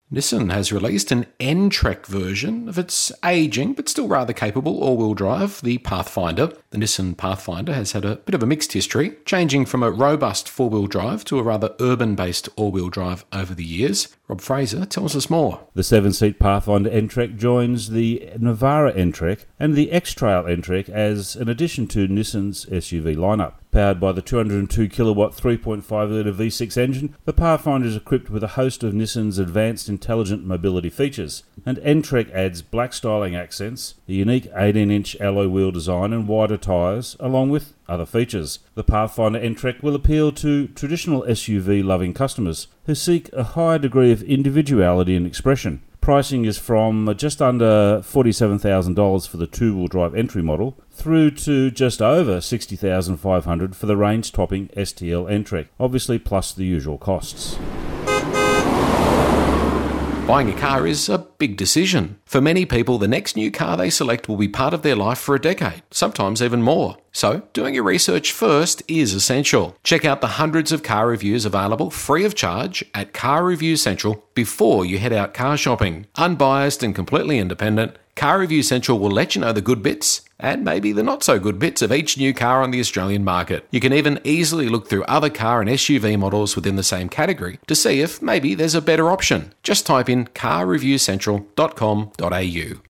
Nissan has released an N-Trek version of its ageing but still rather capable all-wheel drive, the Pathfinder. The Nissan Pathfinder has had a bit of a mixed history, changing from a robust four-wheel drive to a rather urban-based all-wheel drive over the years. Rob Fraser tells us more. The 7-seat Pathfinder N-Trek joins the Navara N-Trek and the X-Trail N-Trek as an addition to Nissan's SUV lineup. Powered by the 202-kilowatt 3.5-litre V6 engine, the Pathfinder is equipped with a host of Nissan's advanced intelligent mobility features, and N-Trek adds black styling accents, a unique 18-inch alloy wheel design and wider tyres, along with other features. The Pathfinder N-Trek will appeal to traditional SUV-loving customers who seek a higher degree of individuality and expression. Pricing is from just under $47,000 for the two-wheel drive entry model through to just over $60,500 for the range-topping STL N-Trek, obviously plus the usual costs. Buying a car is a big decision. For many people, the next new car they select will be part of their life for a decade, sometimes even more. So, doing your research first is essential. Check out the hundreds of car reviews available free of charge at Car Review Central before you head out car shopping. Unbiased and completely independent, Car Review Central will let you know the good bits and maybe the not so good bits of each new car on the Australian market. You can even easily look through other car and SUV models within the same category to see if maybe there's a better option. Just type in carreviewcentral.com.au.